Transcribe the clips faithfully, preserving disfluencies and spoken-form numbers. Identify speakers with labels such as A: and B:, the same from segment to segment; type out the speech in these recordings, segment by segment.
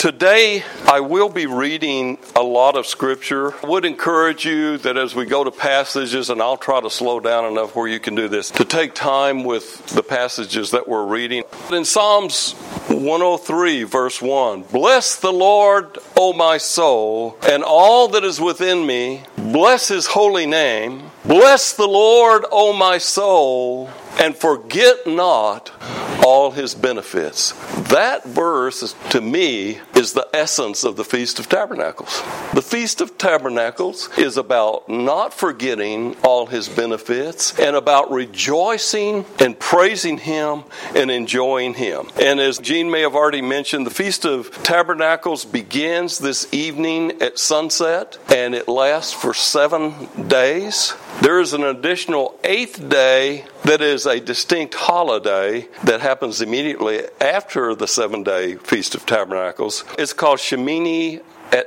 A: Today, I will be reading a lot of Scripture. I would encourage you that as we go to passages, and I'll try to slow down enough where you can do this, to take time with the passages that we're reading. In Psalms one oh three, verse one, "Bless the Lord, O my soul, and all that is within me. Bless his holy name. Bless the Lord, O my soul, and forget not all his benefits." That verse, to me, is the essence of the Feast of Tabernacles. The Feast of Tabernacles is about not forgetting all his benefits and about rejoicing and praising him and enjoying him. And as Gene may have already mentioned, the Feast of Tabernacles begins this evening at sunset, and it lasts for seven days. There is an additional eighth day that is a distinct holiday that happens immediately after the seven-day Feast of Tabernacles. It's called Shemini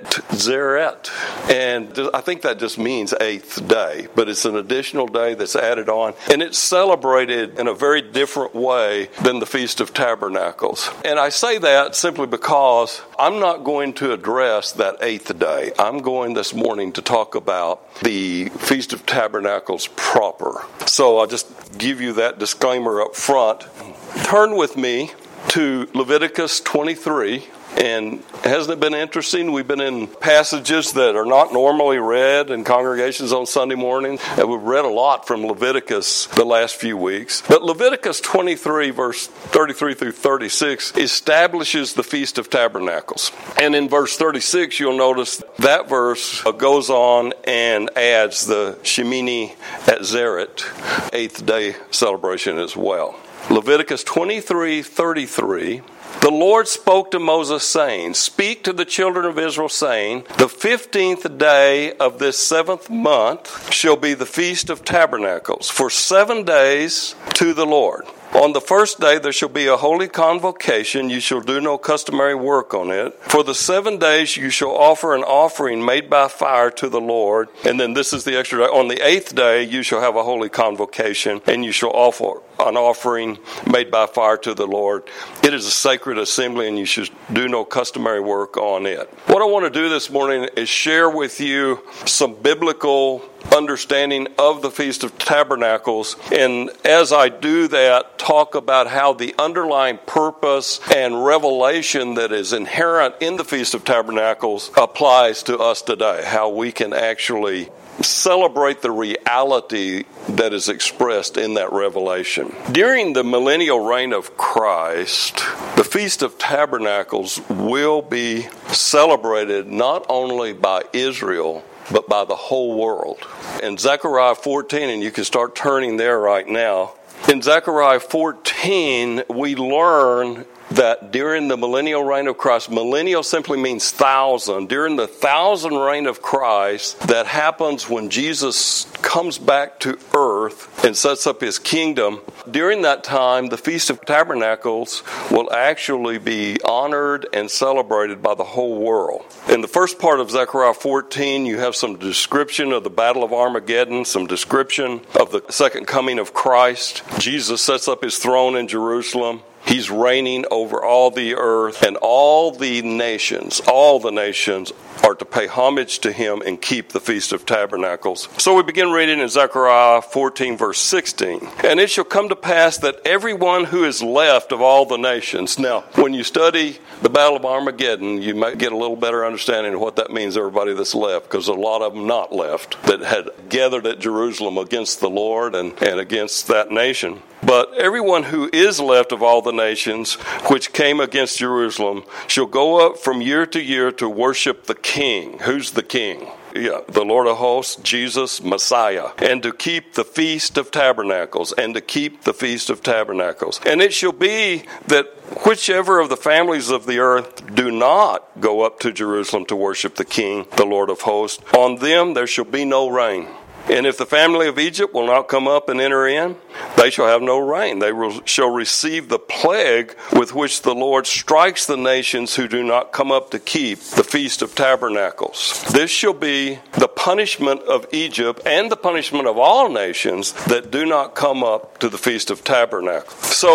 A: Atzeret, and I think that just means eighth day, but it's an additional day that's added on, and it's celebrated in a very different way than the Feast of Tabernacles. And I say that simply because I'm not going to address that eighth day. I'm going this morning to talk about the Feast of Tabernacles proper. So I'll just give you that disclaimer up front. Turn with me to Leviticus twenty-three. And hasn't it been interesting? We've been in passages that are not normally read in congregations on Sunday morning. And we've read a lot from Leviticus the last few weeks. But Leviticus twenty-three, verse thirty-three through thirty-six, establishes the Feast of Tabernacles. And in verse thirty-six, you'll notice that verse goes on and adds the Shemini Atzeret, eighth day celebration as well. Leviticus twenty-three thirty-three, "The Lord spoke to Moses, saying, Speak to the children of Israel, saying, The fifteenth day of this seventh month shall be the Feast of Tabernacles, for seven days to the Lord. On the first day there shall be a holy convocation. You shall do no customary work on it. For the seven days you shall offer an offering made by fire to the Lord." And then this is the extra day. "On the eighth day you shall have a holy convocation, and you shall offer an offering made by fire to the Lord. It is a sacred assembly, and you should do no customary work on it." What I want to do this morning is share with you some biblical understanding of the Feast of Tabernacles, and as I do that, talk about how the underlying purpose and revelation that is inherent in the Feast of Tabernacles applies to us today, how we can actually celebrate the reality that is expressed in that revelation. During the millennial reign of Christ, the Feast of Tabernacles will be celebrated not only by Israel, but by the whole world. In Zechariah fourteen, and you can start turning there right now, in Zechariah fourteen, we learn that during the millennial reign of Christ, millennial simply means thousand. During the thousand reign of Christ, that happens when Jesus comes back to earth and sets up his kingdom. During that time, the Feast of Tabernacles will actually be honored and celebrated by the whole world. In the first part of Zechariah fourteen, you have some description of the Battle of Armageddon, some description of the second coming of Christ. Jesus sets up his throne in Jerusalem. He's reigning over all the earth, and all the nations, all the nations are to pay homage to him and keep the Feast of Tabernacles. So we begin reading in Zechariah fourteen, verse sixteen. "And it shall come to pass that everyone who is left of all the nations." Now, when you study the Battle of Armageddon, you might get a little better understanding of what that means, everybody that's left, because a lot of them not left that had gathered at Jerusalem against the Lord and, and against that nation. "But everyone who is left of all the nations which came against Jerusalem shall go up from year to year to worship the King." Who's the King? Yeah, the Lord of hosts, Jesus, Messiah. "And to keep the Feast of Tabernacles, and to keep the Feast of Tabernacles. And it shall be that whichever of the families of the earth do not go up to Jerusalem to worship the King, the Lord of hosts, on them there shall be no rain. And if the family of Egypt will not come up and enter in, they shall have no rain. They will, shall receive the plague with which the Lord strikes the nations who do not come up to keep the Feast of Tabernacles. This shall be the punishment of Egypt and the punishment of all nations that do not come up to the Feast of Tabernacles." So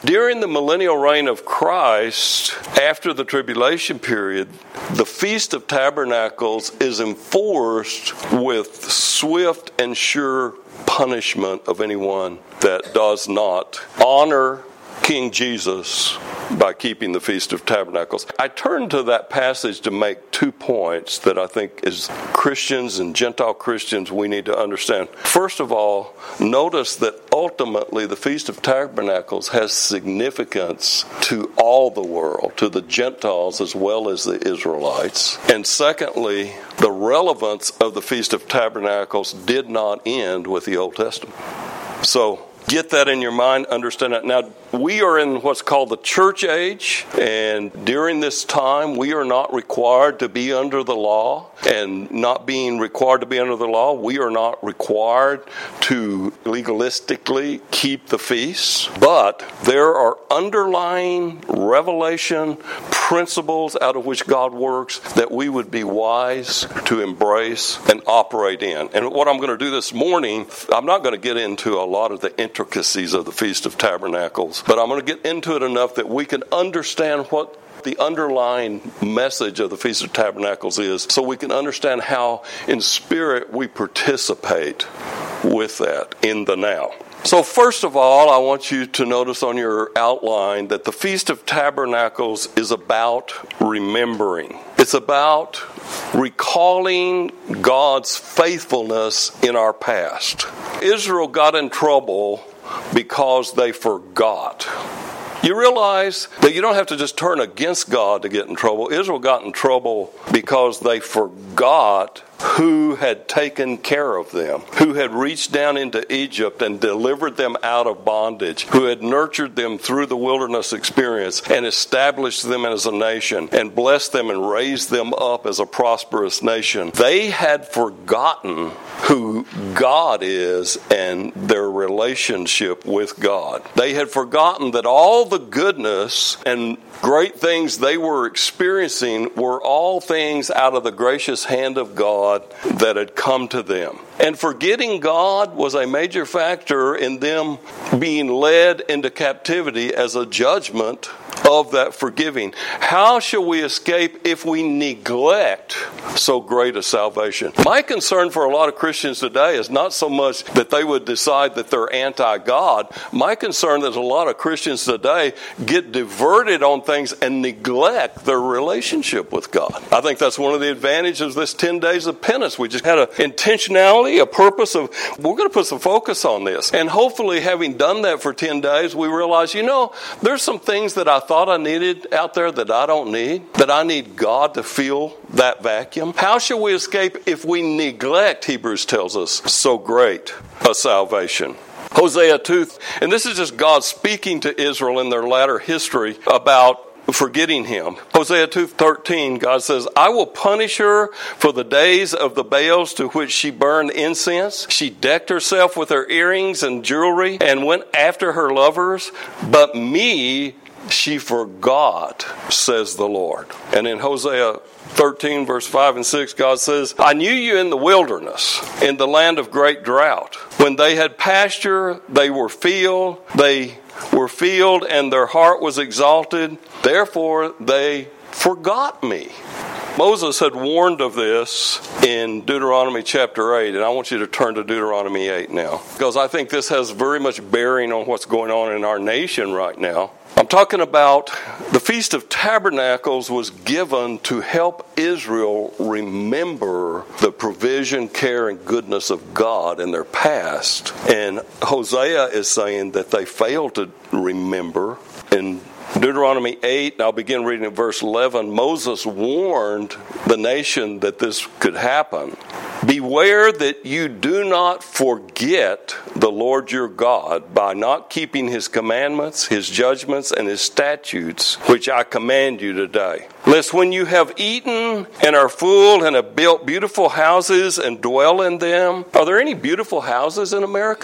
A: During the millennial reign of Christ, after the tribulation period, the Feast of Tabernacles is enforced with swift and sure punishment of anyone that does not honor King Jesus by keeping the Feast of Tabernacles. I turn to that passage to make two points that I think as Christians and Gentile Christians we need to understand. First of all, notice that ultimately the Feast of Tabernacles has significance to all the world, to the Gentiles as well as the Israelites. And secondly, the relevance of the Feast of Tabernacles did not end with the Old Testament. So, get that in your mind, understand that. Now, we are in what's called the church age, and during this time, we are not required to be under the law, and not being required to be under the law, we are not required to legalistically keep the feasts, but there are underlying revelation principles out of which God works that we would be wise to embrace and operate in. And what I'm going to do this morning, I'm not going to get into a lot of the intricacies of the Feast of Tabernacles, but I'm going to get into it enough that we can understand what the underlying message of the Feast of Tabernacles is, so we can understand how in spirit we participate with that in the now. So first of all, I want you to notice on your outline that the Feast of Tabernacles is about remembering. It's about recalling God's faithfulness in our past. Israel got in trouble because they forgot. You realize that you don't have to just turn against God to get in trouble. Israel got in trouble because they forgot who had taken care of them, who had reached down into Egypt and delivered them out of bondage, who had nurtured them through the wilderness experience and established them as a nation and blessed them and raised them up as a prosperous nation. They had forgotten who God is and their relationship with God. They had forgotten that all the goodness and great things they were experiencing were all things out of the gracious hand of God that had come to them. And forgetting God was a major factor in them being led into captivity as a judgment of that forgiving. How shall we escape if we neglect so great a salvation? My concern for a lot of Christians today is not so much that they would decide that they're anti-God. My concern is a lot of Christians today get diverted on things and neglect their relationship with God. I think that's one of the advantages of this ten days of penance. We just had an intentionality, a purpose of, we're going to put some focus on this. And hopefully having done that for ten days, we realize, you know, there's some things that I thought I needed out there that I don't need, that I need God to fill that vacuum. How shall we escape if we neglect, Hebrews tells us, so great a salvation? Hosea two, and this is just God speaking to Israel in their latter history about forgetting him. Hosea two thirteen, God says, I will punish her for the days of the Baals to which she burned incense. She decked herself with her earrings and jewelry and went after her lovers, but me she forgot, says the Lord. And in Hosea thirteen, verse five and six, God says, I knew you in the wilderness, in the land of great drought. When they had pasture, they were filled, they were filled, and their heart was exalted. Therefore, they forgot me. Moses had warned of this in Deuteronomy chapter eight, and I want you to turn to Deuteronomy eight now, because I think this has very much bearing on what's going on in our nation right now. I'm talking about the Feast of Tabernacles was given to help Israel remember the provision, care, and goodness of God in their past. And Hosea is saying that they failed to remember. In Deuteronomy eight, and I'll begin reading at verse eleven, Moses warned the nation that this could happen. Beware that you do not forget the Lord your God by not keeping his commandments, his judgments, and his statutes, which I command you today. Lest when you have eaten and are full and have built beautiful houses and dwell in them. Are there any beautiful houses in America?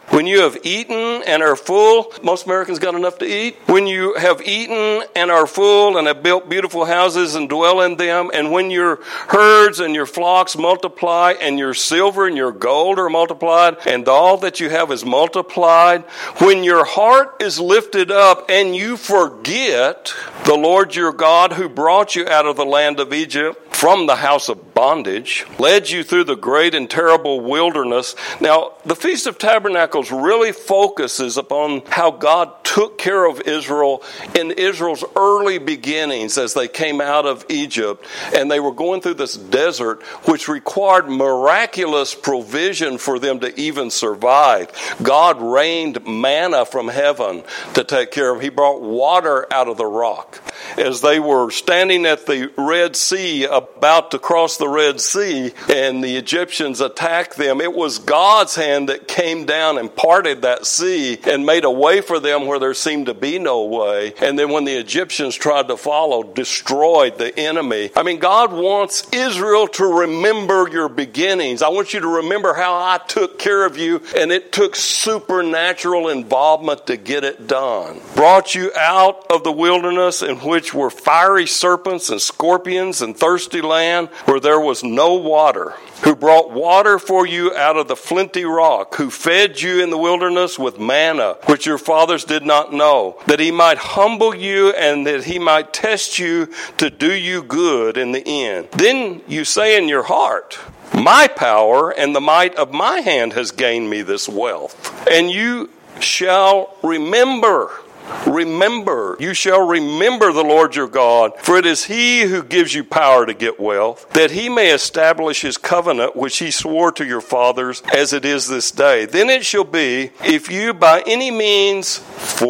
A: When you have eaten and are full, most Americans got enough to eat. When you have eaten and are full and have built beautiful houses and dwell in them, and when your herds and your flocks multiply, and your silver and your gold are multiplied, and all that you have is multiplied, when your heart is lifted up and you forget the Lord your God who brought you out of the land of Egypt from the house of bondage, led you through the great and terrible wilderness. Now, the Feast of Tabernacles really focuses upon how God took care of Israel in Israel's early beginnings as they came out of Egypt, and they were going through this desert, which required miraculous provision for them to even survive. God rained manna from heaven to take care of. He brought water out of the rock. As they were standing at the Red Sea, about to cross the Red Sea, and the Egyptians attacked them, it was God's hand that came down and parted that sea and made a way for them where there seemed to be no way. And then when the Egyptians tried to follow, destroyed the enemy. I mean, God wants Israel to remember your beginnings. I want you to remember how I took care of you, and it took supernatural involvement to get it done. Brought you out of the wilderness in which were fiery serpents and scorpions and thirsty land where there was no water, who brought water for you out of the flinty rock, who fed you in the wilderness with manna, which your fathers did not know, that he might humble you and that he might test you to do you good in the end. Then you say in your heart, my power and the might of my hand has gained me this wealth. And you shall remember Remember, you shall remember the Lord your God, for it is he who gives you power to get wealth, that he may establish his covenant which he swore to your fathers, as it is this day. Then it shall be, if you by any means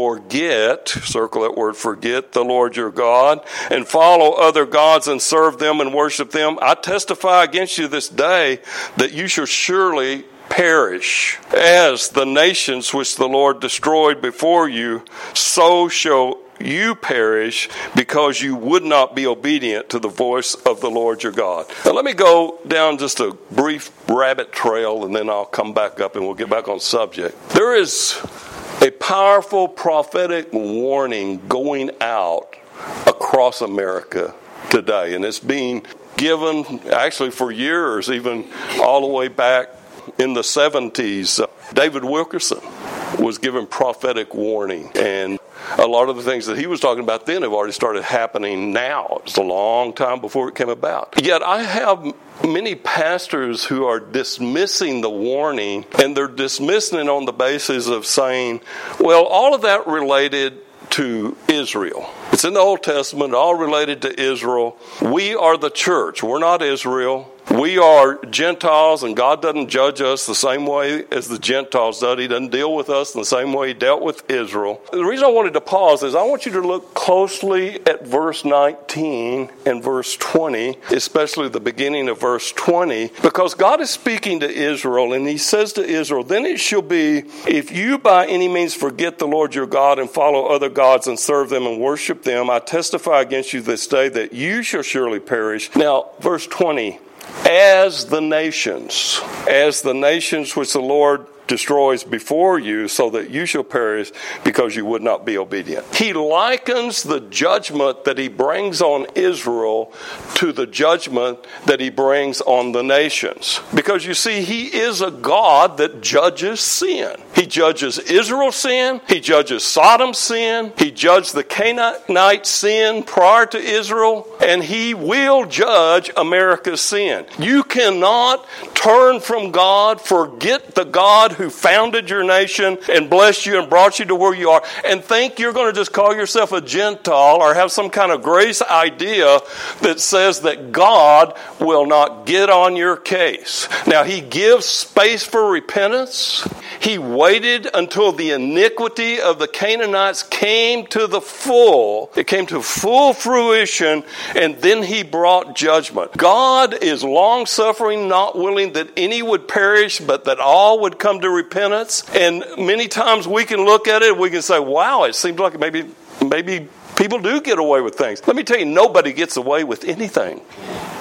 A: forget, circle that word forget, the Lord your God, and follow other gods and serve them and worship them, I testify against you this day that you shall surely perish. As the nations which the Lord destroyed before you, so shall you perish, because you would not be obedient to the voice of the Lord your God. Now let me go down just a brief rabbit trail, and then I'll come back up and we'll get back on subject. There is a powerful prophetic warning going out across America today, and it's being given actually for years, even all the way back in the seventies. David Wilkerson was given prophetic warning, and a lot of the things that he was talking about then have already started happening now. It's a long time before it came about. Yet I have many pastors who are dismissing the warning, and they're dismissing it on the basis of saying, well, all of that related to Israel. It's in the Old Testament, all related to Israel. We are the church. We're not Israel. We are Gentiles, and God doesn't judge us the same way as the Gentiles did. He doesn't deal with us in the same way he dealt with Israel. The reason I wanted to pause is I want you to look closely at verse nineteen and verse twenty, especially the beginning of verse twenty, because God is speaking to Israel, and he says to Israel, then it shall be, if you by any means forget the Lord your God and follow other gods and serve them and worship them, I testify against you this day that you shall surely perish. Now, verse twenty, as the nations, as the nations which the Lord destroys before you, so that you shall perish because you would not be obedient. He likens the judgment that he brings on Israel to the judgment that he brings on the nations. Because you see, he is a God that judges sin. He judges Israel's sin. He judges Sodom's sin. He judged the Canaanite sin prior to Israel. And he will judge America's sin. You cannot turn from God, forget the God who founded your nation and blessed you and brought you to where you are, and think you're going to just call yourself a Gentile or have some kind of grace idea that says that God will not get on your case. Now, he gives space for repentance. He waited until the iniquity of the Canaanites came to the full. It came to full fruition, and then he brought judgment. God is long-suffering, not willing that any would perish, but that all would come to repentance. And many times we can look at it and we can say, wow, it seems like maybe maybe people do get away with things. Let me tell you, nobody gets away with anything.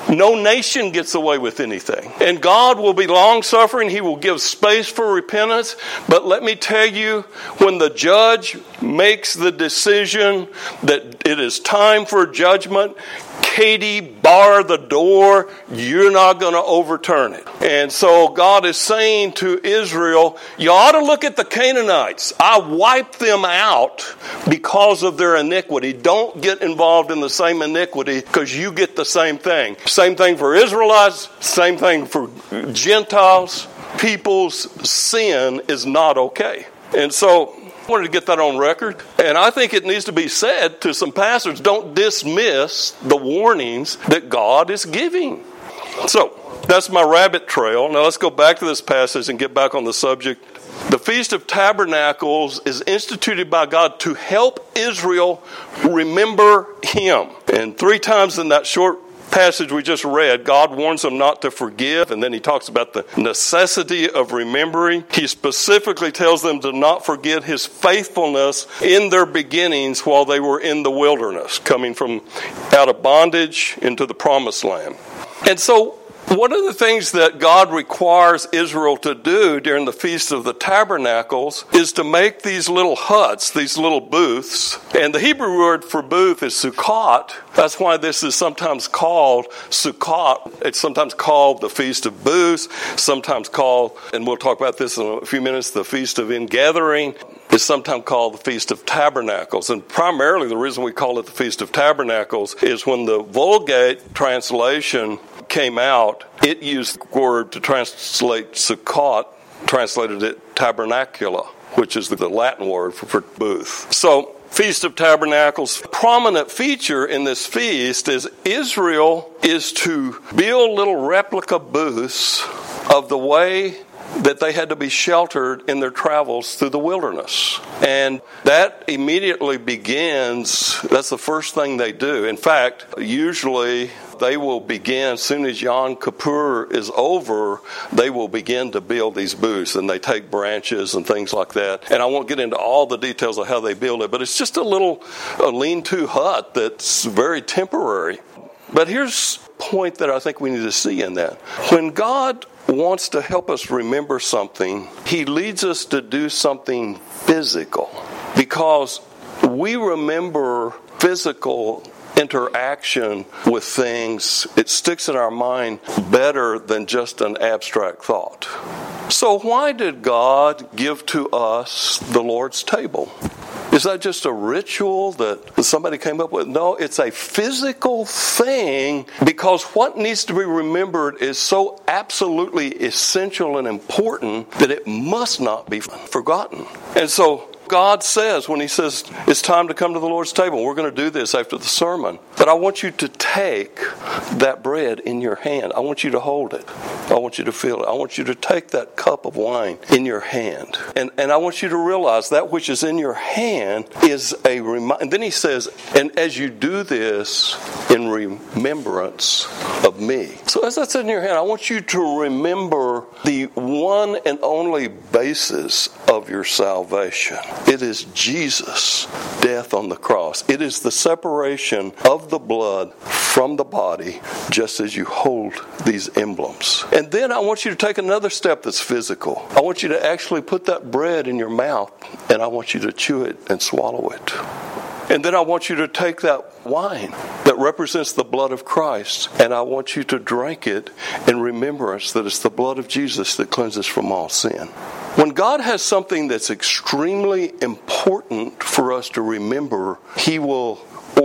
A: No nation gets away with anything. And God will be long-suffering. He will give space for repentance. But let me tell you, when the judge makes the decision that it is time for judgment, Katie, bar the door. You're not going to overturn it. And so God is saying to Israel, you ought to look at the Canaanites. I wiped them out because of their iniquity. Don't get involved in the same iniquity because you get the same thing. Same thing for Israelites, same thing for Gentiles. People's sin is not okay. And so I wanted to get that on record. And I think it needs to be said to some pastors, don't dismiss the warnings that God is giving. So, that's my rabbit trail. Now let's go back to this passage and get back on the subject. The Feast of Tabernacles is instituted by God to help Israel remember Him. And three times in that short passage we just read, God warns them not to forgive, and then He talks about the necessity of remembering. He specifically tells them to not forget His faithfulness in their beginnings while they were in the wilderness, coming from out of bondage into the promised land. And so one of the things that God requires Israel to do during the Feast of the Tabernacles is to make these little huts, these little booths. And the Hebrew word for booth is sukkot. That's why this is sometimes called Sukkot. It's sometimes called the Feast of Booths, sometimes called, and we'll talk about this in a few minutes, the Feast of Ingathering. It's sometimes called the Feast of Tabernacles. And primarily the reason we call it the Feast of Tabernacles is when the Vulgate translation came out, it used the word to translate Sukkot, translated it tabernacula, which is the Latin word for, for booth. So, Feast of Tabernacles, prominent feature in this feast is Israel is to build little replica booths of the way that they had to be sheltered in their travels through the wilderness. And that immediately begins, that's the first thing they do. In fact, usually they will begin, as soon as Yom Kippur is over, they will begin to build these booths. And they take branches and things like that. And I won't get into all the details of how they build it, but it's just a little a lean-to hut that's very temporary. But here's a point that I think we need to see in that. When God wants to help us remember something, He leads us to do something physical. Because we remember physical interaction with things, it sticks in our mind better than just an abstract thought. So why did God give to us the Lord's table? Is that just a ritual that somebody came up with? No, it's a physical thing, because what needs to be remembered is so absolutely essential and important that it must not be forgotten. And so God says, when He says it's time to come to the Lord's table, we're going to do this after the sermon, that I want you to take that bread in your hand. I want you to hold it. I want you to feel it. I want you to take that cup of wine in your hand. And, and I want you to realize that which is in your hand is a reminder. And then He says, and as you do this in remembrance of me. So as that's in your hand, I want you to remember the one and only basis of your salvation. It is Jesus' death on the cross. It is the separation of the blood from the body, just as you hold these emblems. And then I want you to take another step that's physical. I want you to actually put that bread in your mouth, and I want you to chew it and swallow it. And then I want you to take that wine that represents the blood of Christ, and I want you to drink it in remembrance that it's the blood of Jesus that cleanses from all sin. When God has something that's extremely important for us to remember, He will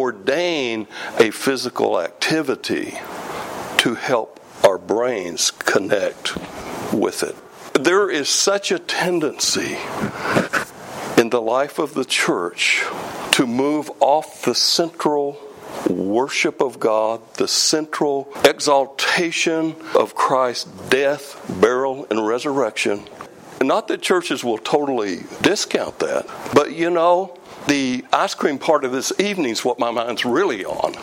A: ordain a physical activity to help our brains connect with it. There is such a tendency in the life of the church to move off the central worship of God, the central exaltation of Christ's death, burial, and resurrection. Not that churches will totally discount that, but you know, the ice cream part of this evening is what my mind's really on.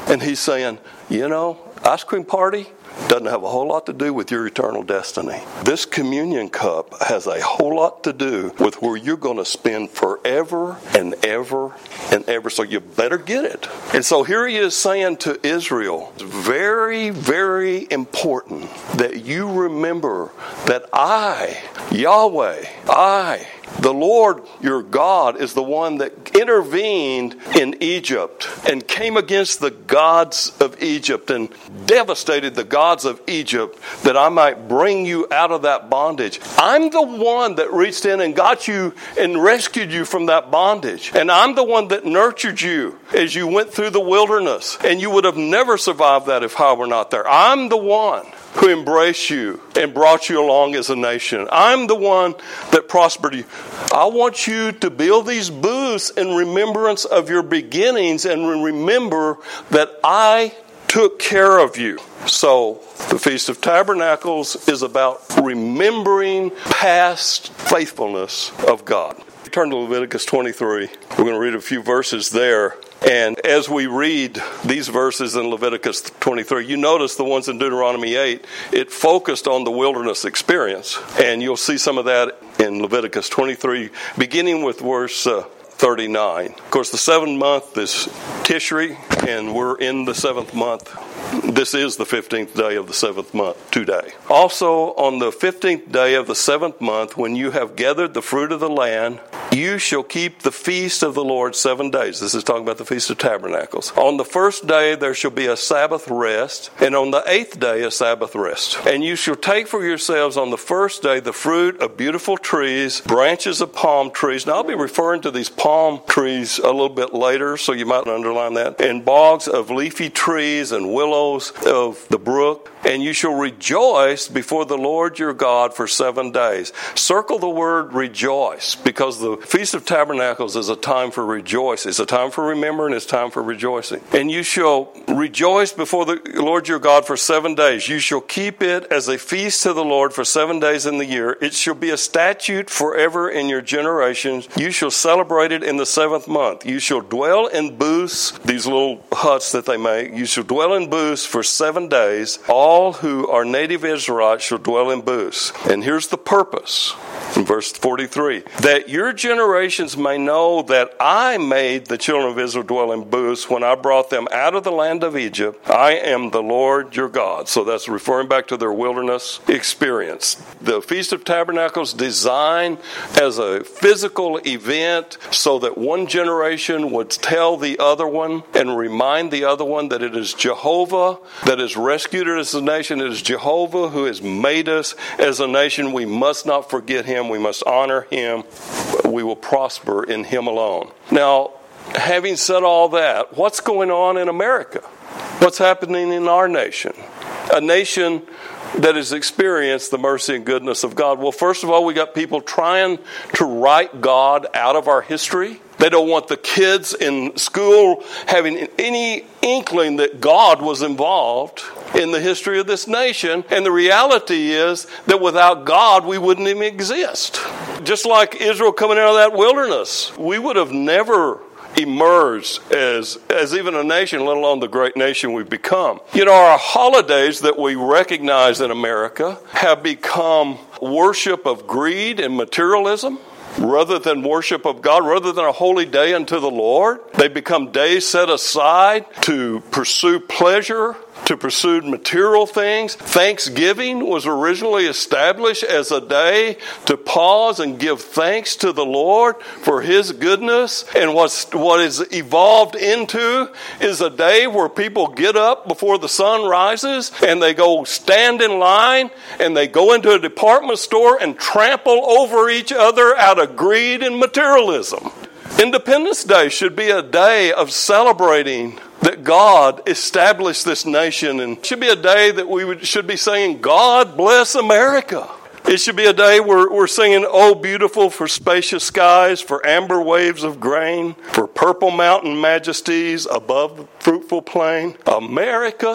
A: And he's saying, you know, ice cream party doesn't have a whole lot to do with your eternal destiny. This communion cup has a whole lot to do with where you're going to spend forever and ever and ever. So you better get it. And so here he is saying to Israel, it's very, very important that you remember that I, Yahweh, I, the Lord your God, is the one that intervened in Egypt and came against the gods of Egypt and devastated the gods of Egypt that I might bring you out of that bondage. I'm the one that reached in and got you and rescued you from that bondage. And I'm the one that nurtured you as you went through the wilderness. And you would have never survived that if I were not there. I'm the one who embraced you and brought you along as a nation. I'm the one that prospered you. I want you to build these booths in remembrance of your beginnings and remember that I took care of you. So the Feast of Tabernacles is about remembering past faithfulness of God. Turn to Leviticus twenty-three. We're going to read a few verses there. And as we read these verses in Leviticus twenty-three, you notice the ones in Deuteronomy eight, it focused on the wilderness experience. And you'll see some of that in Leviticus twenty-three, beginning with verse uh, thirty-nine. Of course, the seventh month is Tishri, and we're in the seventh month. This is the fifteenth day of the seventh month, today. Also, on the fifteenth day of the seventh month, when you have gathered the fruit of the land, you shall keep the feast of the Lord seven days. This is talking about the Feast of Tabernacles. On the first day there shall be a Sabbath rest, and on the eighth day a Sabbath rest. And you shall take for yourselves on the first day the fruit of beautiful trees, branches of palm trees. Now I'll be referring to these palm trees a little bit later, so you might underline that. And bogs of leafy trees and willows of the brook. And you shall rejoice before the Lord your God for seven days. Circle the word rejoice, because the Feast of Tabernacles is a time for rejoicing. It's a time for remembering. It's time for rejoicing. And you shall rejoice before the Lord your God for seven days. You shall keep it as a feast to the Lord for seven days in the year. It shall be a statute forever in your generations. You shall celebrate it in the seventh month. You shall dwell in booths, these little huts that they make. You shall dwell in booths for seven days. All who are native Israelites shall dwell in booths. And here's the purpose. In verse forty-three, that your generations may know that I made the children of Israel dwell in booths when I brought them out of the land of Egypt. I am the Lord your God. So that's referring back to their wilderness experience. The Feast of Tabernacles designed as a physical event so that one generation would tell the other one and remind the other one that it is Jehovah that has rescued us as a nation. It is Jehovah who has made us as a nation. We must not forget him. We must honor him. We will prosper in him alone. Now, having said all that, what's going on in America? What's happening in our nation? A nation that has experienced the mercy and goodness of God. Well, first of all, we got people trying to write God out of our history. They don't want the kids in school having any inkling that God was involved in the history of this nation. And the reality is that without God, we wouldn't even exist. Just like Israel coming out of that wilderness, we would have never emerged as as even a nation, let alone the great nation we've become. You know, our holidays that we recognize in America have become worship of greed and materialism rather than worship of God, rather than a holy day unto the Lord. They become days set aside to pursue pleasure, to pursue material things. Thanksgiving was originally established as a day to pause and give thanks to the Lord for his goodness. And what's, what is evolved into is a day where people get up before the sun rises and they go stand in line and they go into a department store and trample over each other out of greed and materialism. Independence Day should be a day of celebrating that God established this nation, and it should be a day that we would, should be saying, God bless America. It should be a day where we're singing, oh, beautiful for spacious skies, for amber waves of grain, for purple mountain majesties above the fruitful plain. America,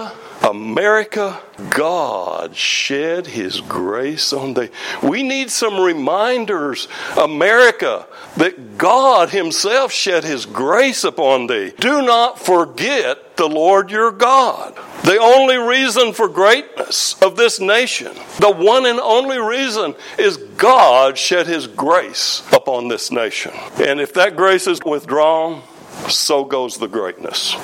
A: America, God shed His grace on thee. We need some reminders, America, that God Himself shed His grace upon thee. Do not forget the Lord your God. The only reason for greatness of this nation, the one and only reason, is God shed His grace upon this nation. And if that grace is withdrawn, so goes the greatness.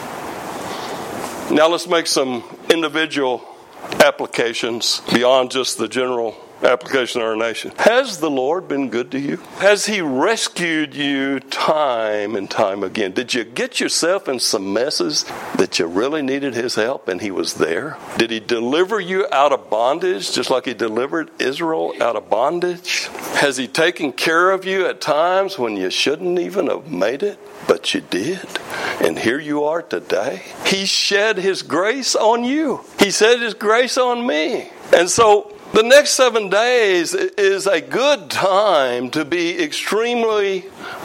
A: Now let's make some individual applications beyond just the general application of our nation. Has the Lord been good to you? Has He rescued you time and time again? Did you get yourself in some messes that you really needed His help and He was there? Did He deliver you out of bondage just like He delivered Israel out of bondage? Has He taken care of you at times when you shouldn't even have made it, but you did? And here you are today. He shed His grace on you. He shed His grace on me. And so the next seven days is a good time to be extremely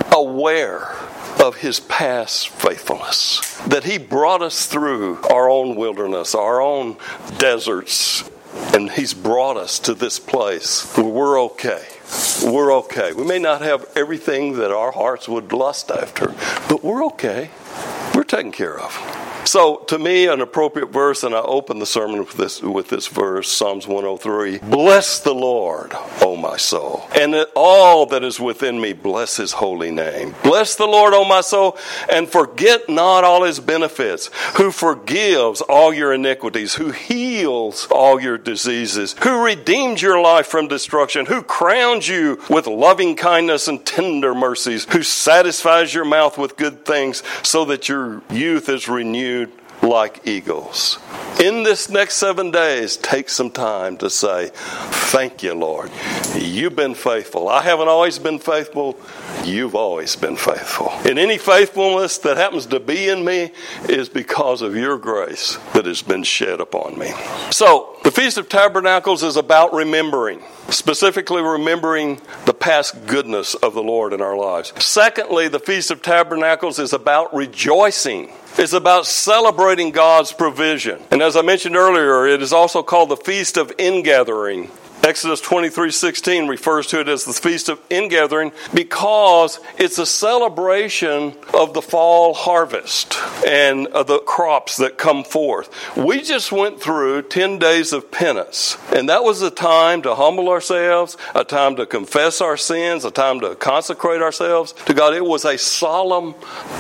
A: aware of His past faithfulness. That He brought us through our own wilderness, our own deserts, and He's brought us to this place where we're okay. We're okay. We may not have everything that our hearts would lust after, but we're okay. We're taken care of. So, to me, an appropriate verse, and I open the sermon with this, with this verse, Psalms one oh three. Bless the Lord, O my soul, and all that is within me, bless His holy name. Bless the Lord, O my soul, and forget not all His benefits, who forgives all your iniquities, who heals all your diseases, who redeems your life from destruction, who crowns you with loving kindness and tender mercies, who satisfies your mouth with good things, so that your youth is renewed like eagles. In this next seven days, take some time to say, thank you, Lord. You've been faithful. I haven't always been faithful. You've always been faithful. And any faithfulness that happens to be in me is because of your grace that has been shed upon me. So, the Feast of Tabernacles is about remembering. Specifically remembering the past goodness of the Lord in our lives. Secondly, the Feast of Tabernacles is about rejoicing. It's about celebrating God's provision. And as I mentioned earlier, it is also called the Feast of Ingathering. Exodus twenty-three sixteen refers to it as the Feast of Ingathering because it's a celebration of the fall harvest and of the crops that come forth. We just went through ten days of penance, and that was a time to humble ourselves, a time to confess our sins, a time to consecrate ourselves to God. It was a solemn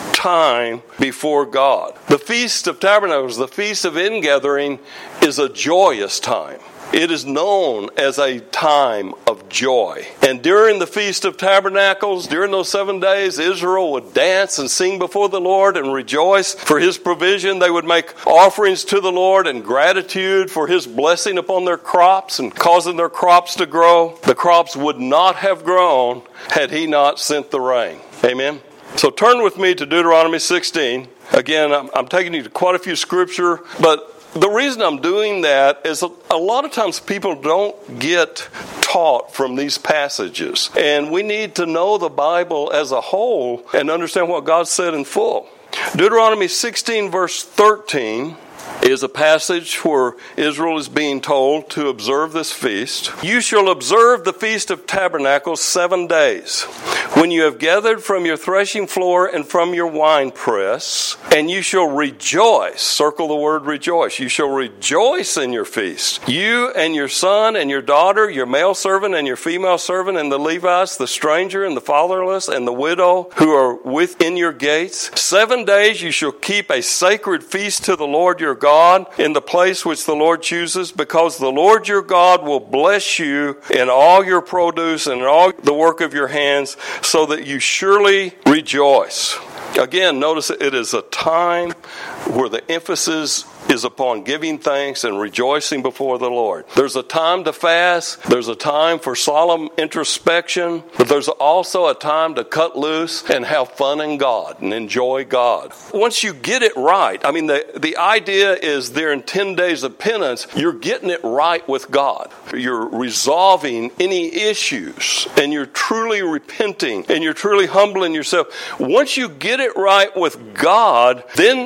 A: time before God. The Feast of Tabernacles, the Feast of Ingathering, is a joyous time. It is known as a time of joy. And during the Feast of Tabernacles, during those seven days, Israel would dance and sing before the Lord and rejoice for His provision. They would make offerings to the Lord in gratitude for His blessing upon their crops and causing their crops to grow. The crops would not have grown had He not sent the rain. Amen? So turn with me to Deuteronomy sixteen. Again, I'm, I'm taking you to quite a few scripture, but the reason I'm doing that is a, a lot of times people don't get taught from these passages. And we need to know the Bible as a whole and understand what God said in full. Deuteronomy sixteen verse thirteen is a passage where Israel is being told to observe this feast. You shall observe the Feast of Tabernacles seven days. When you have gathered from your threshing floor and from your winepress, and you shall rejoice, circle the word rejoice, you shall rejoice in your feast. You and your son and your daughter, your male servant and your female servant, and the Levites, the stranger and the fatherless, and the widow who are within your gates. Seven days you shall keep a sacred feast to the Lord your God in the place which the Lord chooses, because the Lord your God will bless you in all your produce and in all the work of your hands, so that you surely rejoice. Again, notice it is a time where the emphasis is upon giving thanks and rejoicing before the Lord. There's a time to fast. There's a time for solemn introspection. But there's also a time to cut loose and have fun in God and enjoy God. Once you get it right, I mean, the, the idea is there in ten days of penance, you're getting it right with God. You're resolving any issues and you're truly repenting and you're truly humbling yourself. Once you get it right with God, then it becomes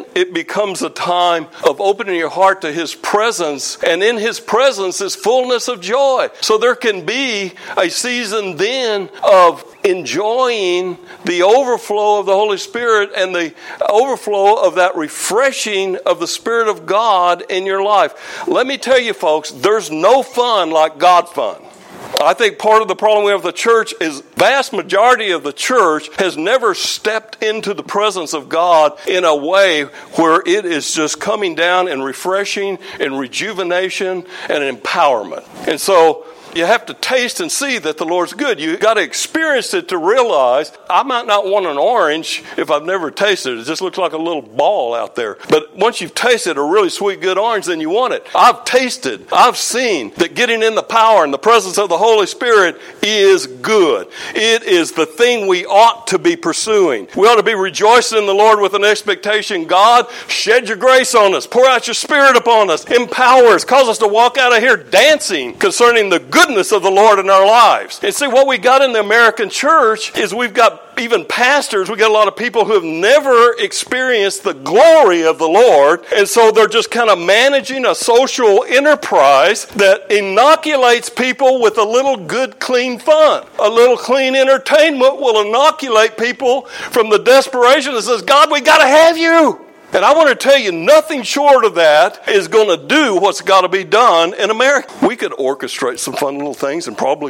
A: becomes a time of opening your heart to His presence, and in His presence is fullness of joy. So there can be a season then of enjoying the overflow of the Holy Spirit and the overflow of that refreshing of the Spirit of God in your life. Let me tell you, folks, there's no fun like God fun. I think part of the problem we have with the church is vast majority of the church has never stepped into the presence of God in a way where it is just coming down and refreshing and rejuvenation and empowerment. And so you have to taste and see that the Lord's good. You got to experience it to realize I might not want an orange if I've never tasted it. It just looks like a little ball out there. But once you've tasted a really sweet, good orange, then you want it. I've tasted, I've seen that getting in the power and the presence of the Holy Spirit is good. It is the thing we ought to be pursuing. We ought to be rejoicing in the Lord with an expectation. God, shed your grace on us. Pour out your Spirit upon us. Empower us. Cause us to walk out of here dancing concerning the goodness of the Lord in our lives. And see, what we got in the American church is we've got even pastors, we got a lot of people who have never experienced the glory of the Lord, and so they're just kind of managing a social enterprise that inoculates people with a little good, clean fun. A little clean entertainment will inoculate people from the desperation that says, God, we got to have you. And I want to tell you, nothing short of that is going to do what's got to be done in America. We could orchestrate some fun little things and probably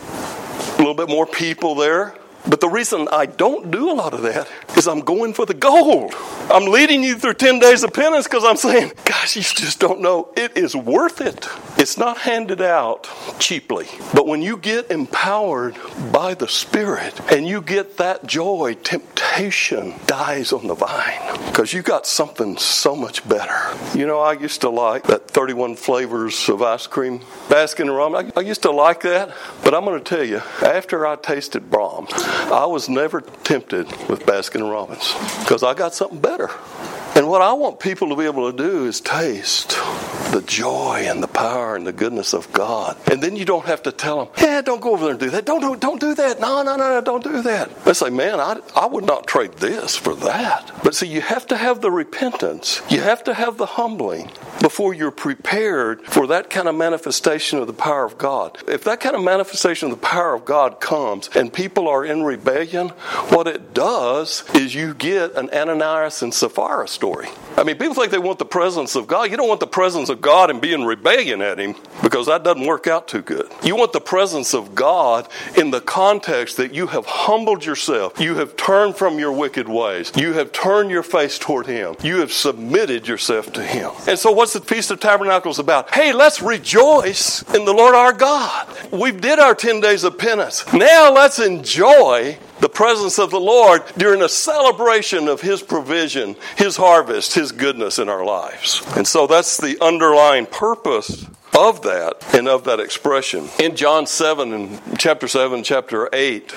A: a little bit more people there. But the reason I don't do a lot of that is I'm going for the gold. I'm leading you through ten days of penance because I'm saying, gosh, you just don't know. It is worth it. It's not handed out cheaply. But when you get empowered by the Spirit and you get that joy, temptation dies on the vine because you got something so much better. You know, I used to like that thirty-one flavors of ice cream, Baskin and Robbins. I, I used to like that. But I'm going to tell you, after I tasted Brahms, I was never tempted with Baskin and Robbins because I got something better. And what I want people to be able to do is taste the joy and the power and the goodness of God. And then you don't have to tell them, yeah, don't go over there and do that. Don't do, don't do that. No, no, no, no, don't do that. They say, man, I, I would not trade this for that. But see, you have to have the repentance. You have to have the humbling before you're prepared for that kind of manifestation of the power of God. If that kind of manifestation of the power of God comes and people are in rebellion, what it does is you get an Ananias and Sapphira story. I mean, people think they want the presence of God. You don't want the presence of God and be in rebellion at Him because that doesn't work out too good. You want the presence of God in the context that you have humbled yourself. You have turned from your wicked ways. You have turned your face toward Him. You have submitted yourself to Him. And so what's the Feast of Tabernacles about? Hey, let's rejoice in the Lord our God. We did our ten days of penance. Now let's enjoy the presence of the Lord during a celebration of His provision, His harvest, His goodness in our lives. And so that's the underlying purpose of that and of that expression. In John seven, and chapter seven, chapter eight,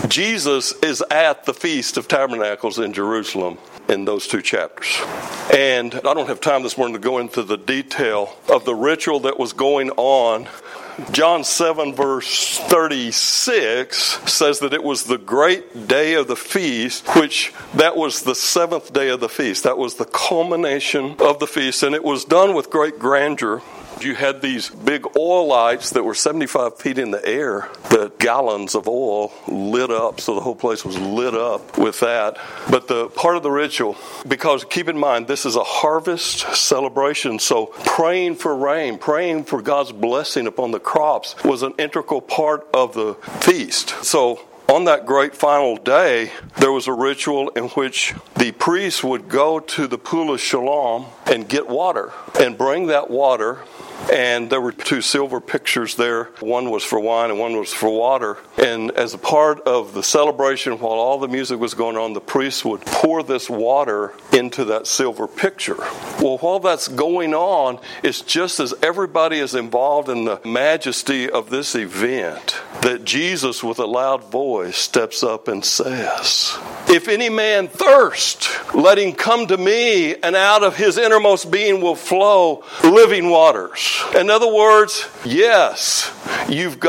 A: Jesus is at the Feast of Tabernacles in Jerusalem in those two chapters. And I don't have time this morning to go into the detail of the ritual that was going on. John seven verse thirty-six says that it was the great day of the feast, which that was the seventh day of the feast. That was the culmination of the feast, and it was done with great grandeur. You had these big oil lights that were seventy-five feet in the air, the gallons of oil lit up, so the whole place was lit up with that. But the part of the ritual, because keep in mind, this is a harvest celebration, so praying for rain, praying for God's blessing upon the crops was an integral part of the feast. So on that great final day, there was a ritual in which the priest would go to the pool of Siloam and get water and bring that water. And there were two silver pictures there. One was for wine and one was for water. And as a part of the celebration, while all the music was going on, the priest would pour this water into that silver picture. Well, while that's going on, it's just as everybody is involved in the majesty of this event that Jesus, with a loud voice, steps up and says, "If any man thirst, let him come to me, and out of his innermost being will flow living waters." In other words, yes, you've got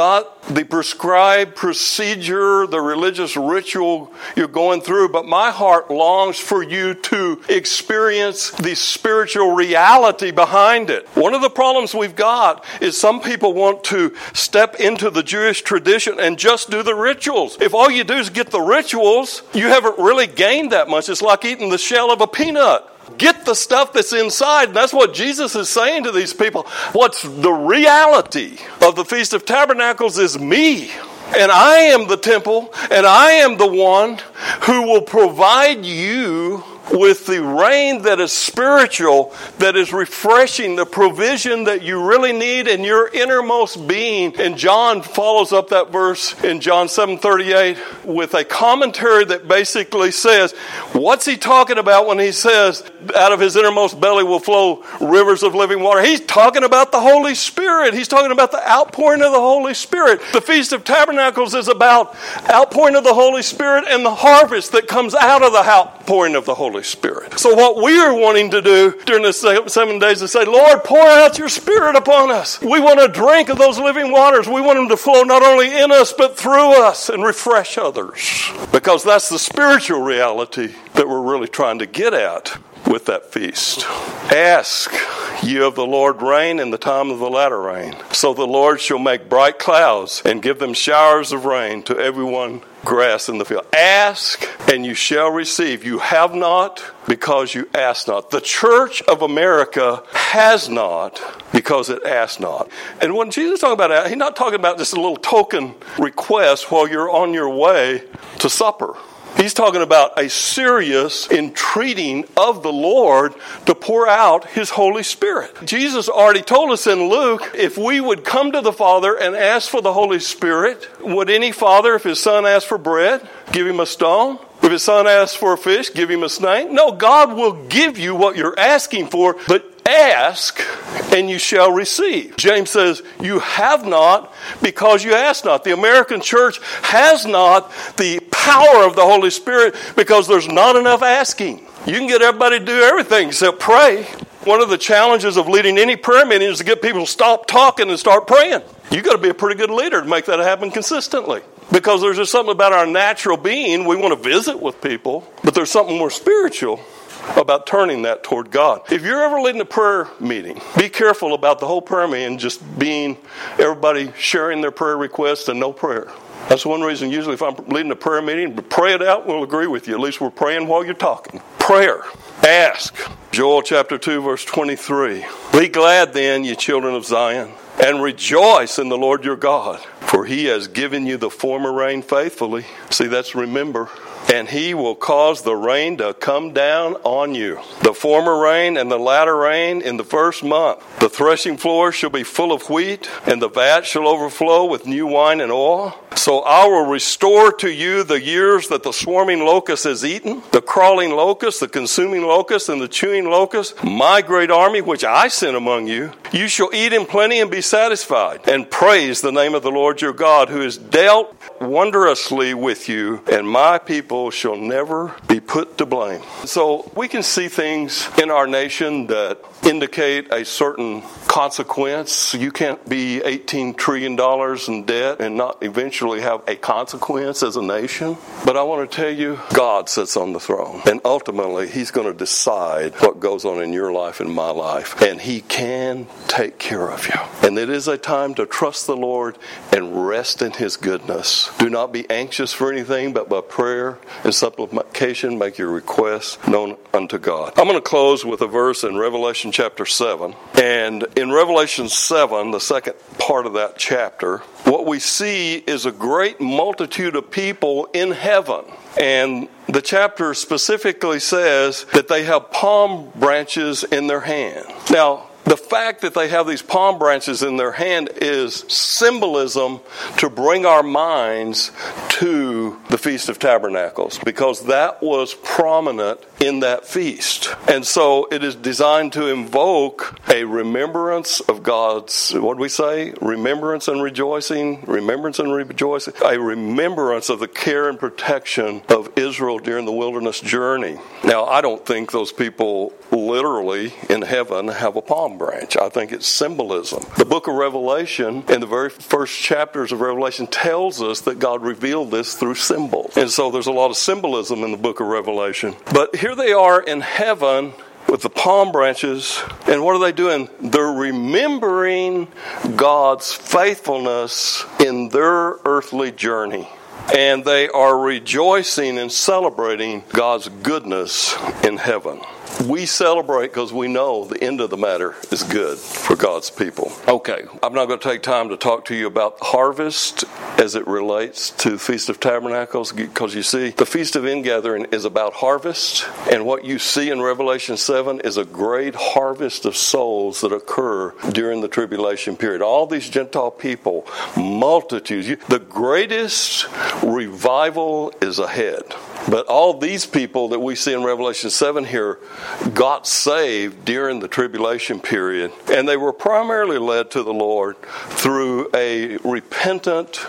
A: the prescribed procedure, the religious ritual you're going through, but my heart longs for you to experience the spiritual reality behind it. One of the problems we've got is some people want to step into the Jewish tradition and just do the rituals. If all you do is get the rituals, you haven't really gained that much. It's like eating the shell of a peanut. Get the stuff that's inside. And that's what Jesus is saying to these people. What's the reality of the Feast of Tabernacles is me. And I am the temple, and I am the one who will provide you with the rain that is spiritual, that is refreshing, the provision that you really need in your innermost being. And John follows up that verse in John seven thirty-eight with a commentary that basically says, what's he talking about when he says, out of his innermost belly will flow rivers of living water? He's talking about the Holy Spirit. He's talking about the outpouring of the Holy Spirit. The Feast of Tabernacles is about outpouring of the Holy Spirit and the harvest that comes out of the outpouring of the Holy Spirit. So what we are wanting to do during the seven days is say, Lord, pour out your Spirit upon us. We want to drink of those living waters. We want them to flow not only in us, but through us and refresh others. Because that's the spiritual reality that we're really trying to get at with that feast. Ask ye of the Lord rain in the time of the latter rain. So the Lord shall make bright clouds and give them showers of rain to everyone grass in the field. Ask and you shall receive. You have not because you ask not. The Church of America has not because it asked not. And when Jesus is talking about that, he's not talking about just a little token request while you're on your way to supper. He's talking about a serious entreating of the Lord to pour out His Holy Spirit. Jesus already told us in Luke, if we would come to the Father and ask for the Holy Spirit, would any father, if his son asked for bread, give him a stone? If his son asks for a fish, give him a snake? No, God will give you what you're asking for, but ask and you shall receive. James says, you have not because you ask not. The American church has not the power of the Holy Spirit because there's not enough asking. You can get everybody to do everything except pray. One of the challenges of leading any prayer meeting is to get people to stop talking and start praying. You've got to be a pretty good leader to make that happen consistently. Because there's just something about our natural being. We want to visit with people, but there's something more spiritual about turning that toward God. If you're ever leading a prayer meeting, be careful about the whole prayer meeting just being everybody sharing their prayer requests and no prayer. That's one reason usually if I'm leading a prayer meeting, pray it out, we'll agree with you. At least we're praying while you're talking. Prayer. Ask. Joel chapter two, verse twenty-three. Be glad then, ye children of Zion, and rejoice in the Lord your God, for He has given you the former rain faithfully. See, that's remember. And He will cause the rain to come down on you. The former rain and the latter rain in the first month. The threshing floor shall be full of wheat, and the vat shall overflow with new wine and oil. So I will restore to you the years that the swarming locust has eaten, the crawling locust, the consuming locust, and the chewing locust, my great army which I sent among you. You shall eat in plenty and be satisfied, and praise the name of the Lord your God, who has dealt wondrously with you, and my people shall never be put to blame. So we can see things in our nation that indicate a certain consequence. You can't be eighteen trillion dollars in debt and not eventually have a consequence as a nation. But I want to tell you, God sits on the throne. And ultimately, He's going to decide what goes on in your life and my life. And He can take care of you. And it is a time to trust the Lord and rest in His goodness. Do not be anxious for anything, but by prayer and supplication make your requests known unto God. I'm going to close with a verse in Revelation chapter seven. And in Revelation seven, the second part of that chapter, what we see is a great multitude of people in heaven. And the chapter specifically says that they have palm branches in their hand. Now, the fact that they have these palm branches in their hand is symbolism to bring our minds to the Feast of Tabernacles, because that was prominent in that feast. And so it is designed to invoke a remembrance of God's, what do we say? Remembrance and rejoicing, remembrance and rejoicing, a remembrance of the care and protection of Israel during the wilderness journey. Now, I don't think those people literally in heaven have a palm branch. I think it's symbolism. The book of Revelation, in the very first chapters of Revelation, tells us that God revealed this through symbols. And so there's a lot of symbolism in the book of Revelation. But here they are in heaven with the palm branches, and what are they doing? They're remembering God's faithfulness in their earthly journey. And they are rejoicing and celebrating God's goodness in heaven. We celebrate because we know the end of the matter is good for God's people. Okay, I'm not going to take time to talk to you about harvest as it relates to the Feast of Tabernacles, because you see, the Feast of Ingathering is about harvest, and what you see in Revelation seven is a great harvest of souls that occur during the tribulation period. All these Gentile people, multitudes, you, the greatest revival is ahead. But all these people that we see in Revelation seven here got saved during the tribulation period, and they were primarily led to the Lord through a repentant,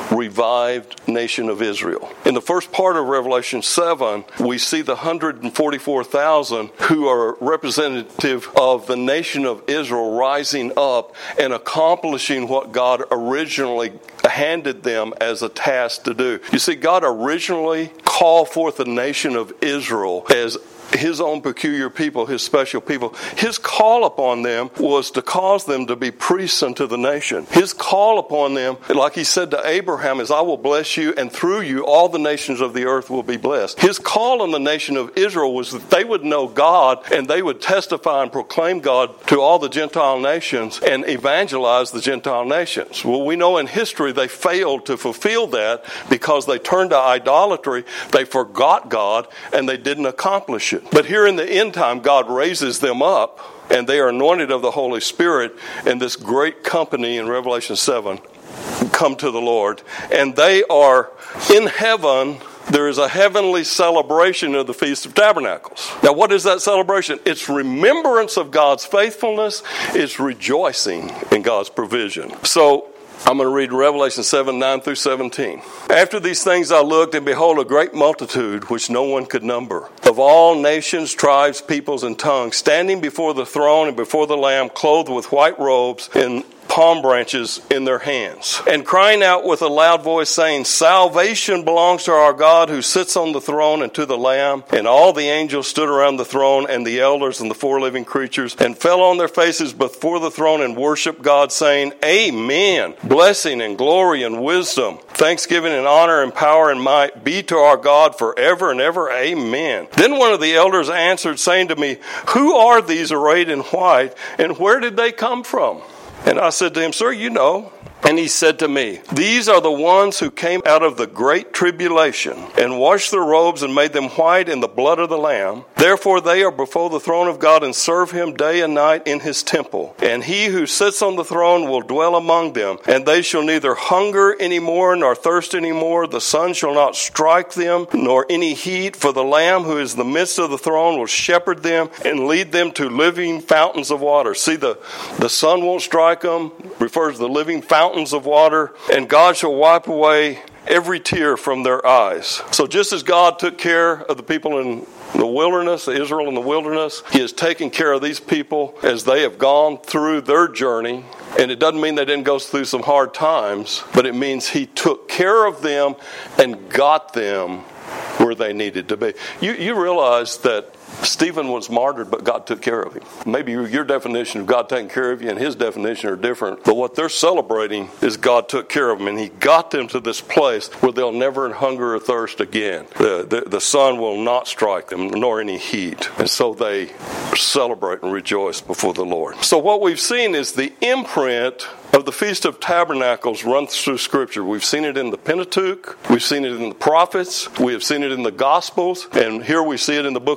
A: revived nation of Israel. In the first part of Revelation seven, we see the one hundred forty-four thousand who are representative of the nation of Israel rising up and accomplishing what God originally handed them as a task to do. You see, God originally called forth the nation of Israel as His own peculiar people, His special people. His call upon them was to cause them to be priests unto the nation. His call upon them, like He said to Abraham, is I will bless you, and through you all the nations of the earth will be blessed. His call on the nation of Israel was that they would know God, and they would testify and proclaim God to all the Gentile nations and evangelize the Gentile nations. Well, we know in history they failed to fulfill that because they turned to idolatry, they forgot God, and they didn't accomplish it. But here in the end time, God raises them up, and they are anointed of the Holy Spirit, and this great company in Revelation seven come to the Lord. And they are in heaven. There is a heavenly celebration of the Feast of Tabernacles. Now, what is that celebration? It's remembrance of God's faithfulness. It's rejoicing in God's provision. So, I'm going to read Revelation seven, nine through seventeen. After these things I looked, and behold, a great multitude, which no one could number, of all nations, tribes, peoples, and tongues, standing before the throne and before the Lamb, clothed with white robes and palm branches in their hands, and crying out with a loud voice, saying, Salvation belongs to our God who sits on the throne and to the Lamb. And all the angels stood around the throne, and the elders and the four living creatures, and fell on their faces before the throne and worshiped God, saying, Amen. Blessing and glory and wisdom, thanksgiving and honor and power and might be to our God forever and ever. Amen. Then one of the elders answered, saying to me, Who are these arrayed in white, and where did they come from? And I said to him, Sir, you know. And he said to me, These are the ones who came out of the great tribulation and washed their robes and made them white in the blood of the Lamb. Therefore they are before the throne of God and serve Him day and night in His temple. And He who sits on the throne will dwell among them. And they shall neither hunger any more nor thirst any more. The sun shall not strike them, nor any heat. For the Lamb who is in the midst of the throne will shepherd them and lead them to living fountains of water. See, the, the sun won't strike them, refers to the living fountains of water, and God shall wipe away every tear from their eyes. So just as God took care of the people in the wilderness, Israel in the wilderness, He has taken care of these people as they have gone through their journey. And it doesn't mean they didn't go through some hard times, but it means He took care of them and got them where they needed to be. You, you realize that Stephen was martyred, but God took care of him. Maybe your definition of God taking care of you and his definition are different, but what they're celebrating is God took care of them, and He got them to this place where they'll never hunger or thirst again. The, the, the sun will not strike them, nor any heat. And so they celebrate and rejoice before the Lord. So what we've seen is the imprint of the Feast of Tabernacles runs through Scripture. We've seen it in the Pentateuch. We've seen it in the prophets. We have seen it in the Gospels. And here we see it in the book of Revelation.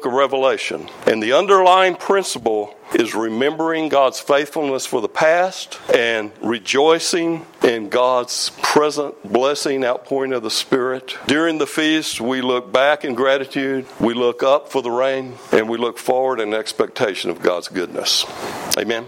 A: tribulation. And the underlying principle is remembering God's faithfulness for the past and rejoicing in God's present blessing, outpouring of the Spirit. During the feast, we look back in gratitude, we look up for the rain, and we look forward in expectation of God's goodness. Amen.